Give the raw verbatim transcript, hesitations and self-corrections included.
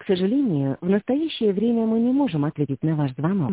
сожалению, в настоящее время мы не можем ответить на ваш звонок.